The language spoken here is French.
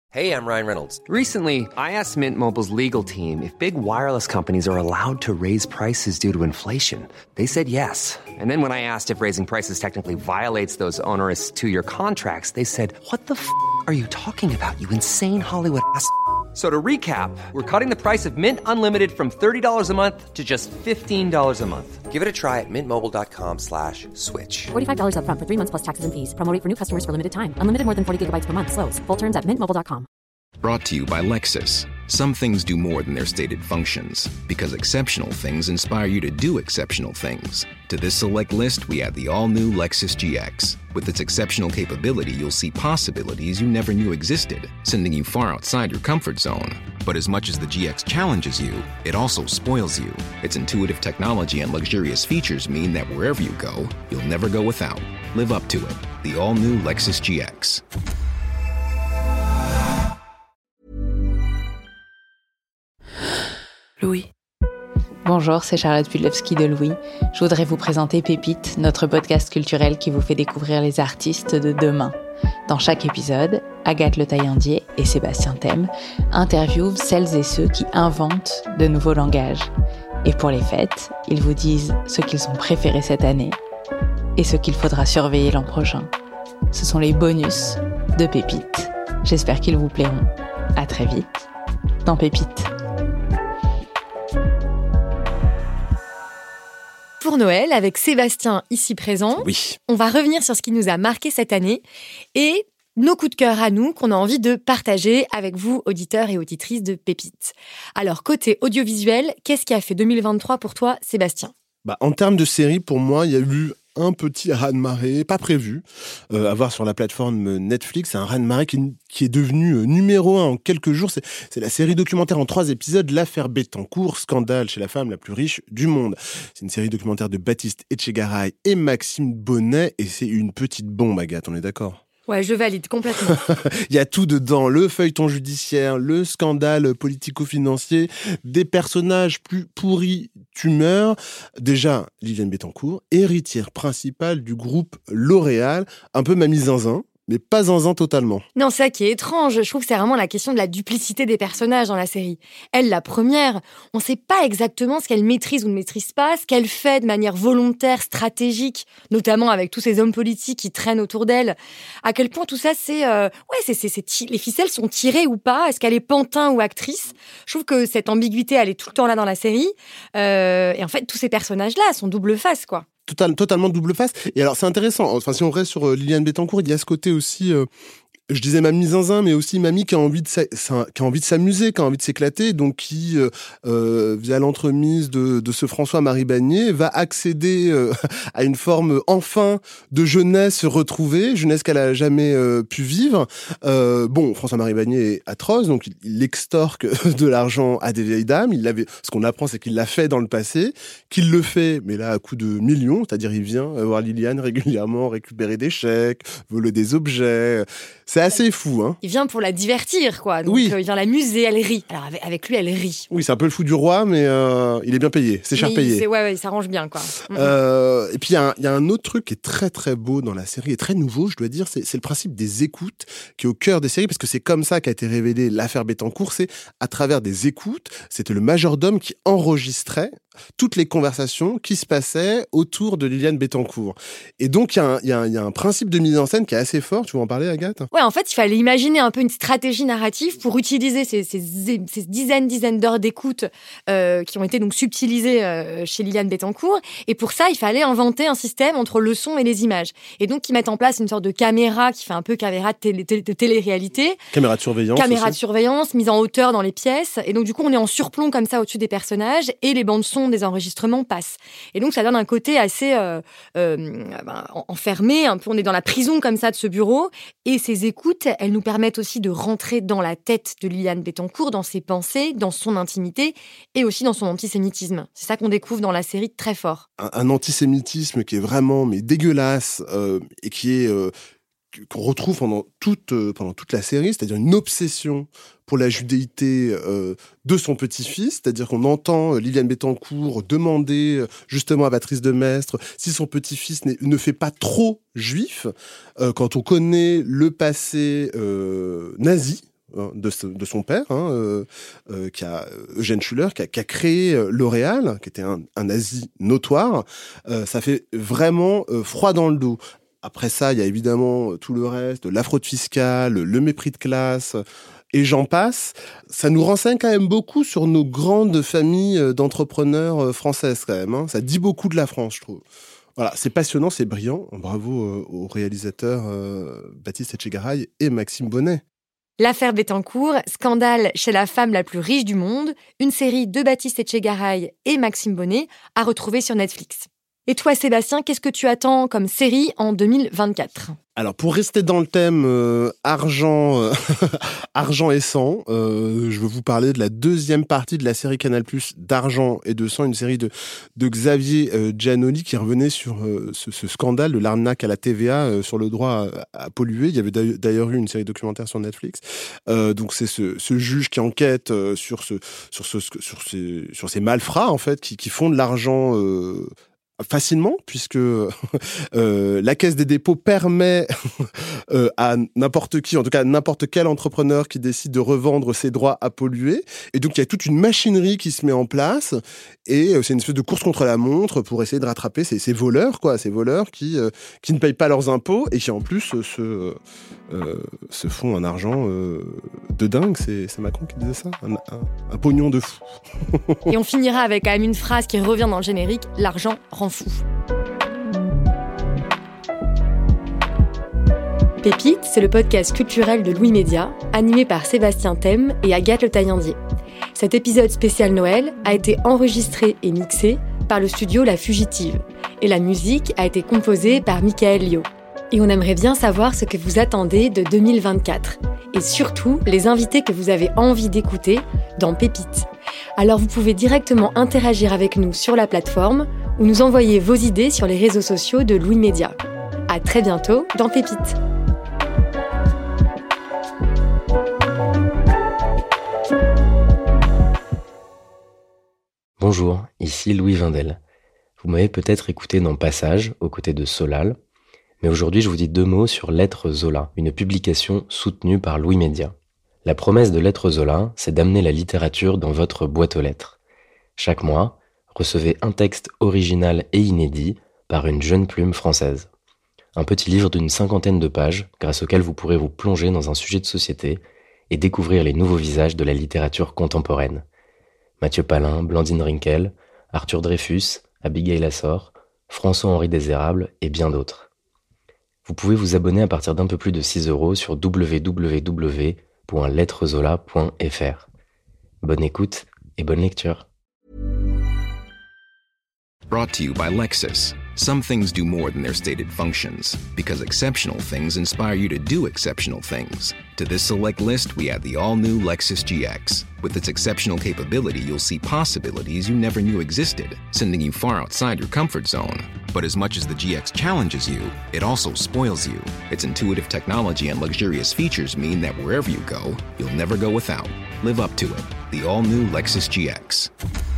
Hey, I'm Ryan Reynolds. Recently, I asked Mint Mobile's legal team if big wireless companies are allowed to raise prices due to inflation. They said yes. And then when I asked if raising prices technically violates those onerous two-year contracts, they said, "What the f*** are you talking about, you insane Hollywood ass?" So to recap, we're cutting the price of Mint Unlimited from $30 a month to just $15 a month. Give it a try at mintmobile.com/switch. $45 up front for 3 months plus taxes and fees. Promo rate for new customers for limited time. Unlimited more than 40 gigabytes per month. Slows full terms at mintmobile.com. Brought to you by Lexus. Some things do more than their stated functions, because exceptional things inspire you to do exceptional things. To this select list, we add the all-new Lexus GX. With its exceptional capability, you'll see possibilities you never knew existed, sending you far outside your comfort zone. But as much as the GX challenges you, it also spoils you. Its intuitive technology and luxurious features mean that wherever you go, you'll never go without. Live up to it. The all-new Lexus GX. Louis. Bonjour, c'est Charlotte Pudlewski de Louis. Je voudrais vous présenter Pépite, notre podcast culturel qui vous fait découvrir les artistes de demain. Dans chaque épisode, Agathe Le Taillandier et Sébastien Thème interviewent celles et ceux qui inventent de nouveaux langages. Et pour les fêtes, ils vous disent ce qu'ils ont préféré cette année et ce qu'il faudra surveiller l'an prochain. Ce sont les bonus de Pépite. J'espère qu'ils vous plairont. À très vite dans Pépite. Pour Noël, avec Sébastien ici présent, Oui. on va revenir sur ce qui nous a marqué cette année et nos coups de cœur à nous qu'on a envie de partager avec vous, auditeurs et auditrices de Pépites. Alors, côté audiovisuel, qu'est-ce qui a fait 2023 pour toi, Sébastien ? En termes de série, pour moi, il y a eu un petit raz-de-marée, pas prévu, à voir sur la plateforme Netflix. C'est un raz-de-marée qui est devenu numéro 1 en quelques jours. C'est la série documentaire en 3 épisodes, L'affaire Bettencourt, scandale chez la femme la plus riche du monde. C'est une série documentaire de Baptiste Etchegaray et Maxime Bonnet, et c'est une petite bombe, Agathe, on est d'accord ? Ouais, je valide complètement. Il y a tout dedans, le feuilleton judiciaire, le scandale politico-financier, des personnages plus pourris, tumeurs. Déjà, Liliane Bettencourt, héritière principale du groupe L'Oréal, un peu mamie zinzin, mais pas zinzin totalement. Non, c'est ça qui est étrange. Je trouve que c'est vraiment la question de la duplicité des personnages dans la série. Elle, la première, on ne sait pas exactement ce qu'elle maîtrise ou ne maîtrise pas, ce qu'elle fait de manière volontaire, stratégique, notamment avec tous ces hommes politiques qui traînent autour d'elle. À quel point tout ça, les ficelles sont tirées ou pas ? Est-ce qu'elle est pantin ou actrice ? Je trouve que cette ambiguïté, elle est tout le temps là dans la série. Et en fait, tous ces personnages-là sont double face, quoi. Totalement double face. Et alors, c'est intéressant. Enfin, si on reste sur Liliane Bettencourt, il y a ce côté aussi... je disais mamie zinzin, mais aussi mamie qui a envie de s'amuser, qui a envie de s'éclater, donc qui, via l'entremise de ce François-Marie Bagné, va accéder à une forme enfin de jeunesse retrouvée, jeunesse qu'elle a jamais pu vivre. François-Marie Bagné est atroce, donc il extorque de l'argent à des vieilles dames. Ce qu'on apprend, c'est qu'il l'a fait dans le passé, qu'il le fait, mais là à coup de millions, c'est-à-dire il vient voir Liliane régulièrement, récupérer des chèques, voler des objets. C'est assez fou, hein. Il vient pour la divertir, quoi. Donc, oui. Il vient l'amuser, elle rit. Alors, avec lui, elle rit. Oui, c'est un peu le fou du roi, mais il est bien payé. C'est cher payé. Il s'arrange bien, quoi. Et puis, il y a un autre truc qui est très, très beau dans la série, et très nouveau, je dois dire, c'est le principe des écoutes qui est au cœur des séries, parce que c'est comme ça qu'a été révélée l'affaire Bettencourt. C'est à travers des écoutes. C'était le majordome qui enregistrait toutes les conversations qui se passaient autour de Liliane Bettencourt. Et donc, il y a un principe de mise en scène qui est assez fort. Tu veux en parler, Agathe ? Ouais, en fait, il fallait imaginer un peu une stratégie narrative pour utiliser ces dizaines d'heures d'écoute qui ont été donc subtilisées chez Liliane Bettencourt. Et pour ça, il fallait inventer un système entre le son et les images. Et donc, ils mettent en place une sorte de caméra qui fait un peu caméra de télé-réalité. Caméra de surveillance. Caméra aussi. De surveillance, mise en hauteur dans les pièces. Et donc, du coup, on est en surplomb comme ça au-dessus des personnages et les bandes son des enregistrements passent. Et donc, ça donne un côté assez enfermé. Un peu, on est dans la prison comme ça de ce bureau. Et ces écoutes, elles nous permettent aussi de rentrer dans la tête de Liliane Bettencourt, dans ses pensées, dans son intimité et aussi dans son antisémitisme. C'est ça qu'on découvre dans la série très fort. Un antisémitisme qui est vraiment dégueulasse et qui est qu'on retrouve pendant toute la série, c'est-à-dire une obsession pour la judéité de son petit-fils, c'est-à-dire qu'on entend Liliane Bettencourt demander justement à Patrice Demestre si son petit-fils ne fait pas trop juif, quand on connaît le passé nazi. de son père, qui a Eugène Schuller, qui a créé L'Oréal, qui était un nazi notoire. Ça fait vraiment froid dans le dos. Après ça, il y a évidemment tout le reste, la fraude fiscale, le mépris de classe, et j'en passe. Ça nous renseigne quand même beaucoup sur nos grandes familles d'entrepreneurs françaises quand même. Ça dit beaucoup de la France, je trouve. Voilà, c'est passionnant, c'est brillant. Bravo aux réalisateurs Baptiste Etchegaray et Maxime Bonnet. L'affaire Bettencourt, scandale chez la femme la plus riche du monde, une série de Baptiste Etchegaray et Maxime Bonnet à retrouver sur Netflix. Et toi, Sébastien, qu'est-ce que tu attends comme série en 2024 ? Alors, pour rester dans le thème argent et sang, je veux vous parler de la deuxième partie de la série Canal+ d'Argent et de sang, une série de Xavier Giannoli qui revenait sur ce scandale de l'arnaque à la TVA sur le droit à polluer. Il y avait d'ailleurs eu une série documentaire sur Netflix. Donc, c'est ce juge qui enquête sur ces malfrats, en fait, qui font de l'argent facilement, puisque la Caisse des dépôts permet à n'importe qui, en tout cas n'importe quel entrepreneur qui décide de revendre ses droits à polluer. Et donc il y a toute une machinerie qui se met en place, et c'est une espèce de course contre la montre pour essayer de rattraper ces voleurs, ces voleurs qui ne payent pas leurs impôts et qui en plus se font un argent de dingue. C'est Macron qui disait ça, un pognon de fou. Et on finira avec quand même une phrase qui revient dans le générique, l'argent rend fou. Pépite, c'est le podcast culturel de Louis Média, animé par Sébastien Thème et Agathe Le Taillandier. Cet épisode spécial Noël a été enregistré et mixé par le studio La Fugitive, et la musique a été composée par Michael Lio. Et on aimerait bien savoir ce que vous attendez de 2024, et surtout les invités que vous avez envie d'écouter dans Pépite. Alors vous pouvez directement interagir avec nous sur la plateforme ou nous envoyer vos idées sur les réseaux sociaux de Louis Média. À très bientôt dans Pépite. Bonjour, ici Louis Vindel. Vous m'avez peut-être écouté dans Passage, aux côtés de Solal, mais aujourd'hui je vous dis 2 mots sur Lettres Zola, une publication soutenue par Louis Média. La promesse de Lettres Zola, c'est d'amener la littérature dans votre boîte aux lettres. Chaque mois, recevez un texte original et inédit par une jeune plume française. Un petit livre d'une 50aine de pages, grâce auquel vous pourrez vous plonger dans un sujet de société et découvrir les nouveaux visages de la littérature contemporaine. Mathieu Palin, Blandine Rinkel, Arthur Dreyfus, Abigail Assor, François-Henri Désérable et bien d'autres. Vous pouvez vous abonner à partir d'un peu plus de 6 € sur www.lettrezola.fr. Bonne écoute et bonne lecture. Brought to you by Lexus. Some things do more than their stated functions, because exceptional things inspire you to do exceptional things. To this select list, we add the all-new Lexus GX. With its exceptional capability, you'll see possibilities you never knew existed, sending you far outside your comfort zone. But as much as the GX challenges you, it also spoils you. Its intuitive technology and luxurious features mean that wherever you go, you'll never go without. Live up to it. The all-new Lexus GX.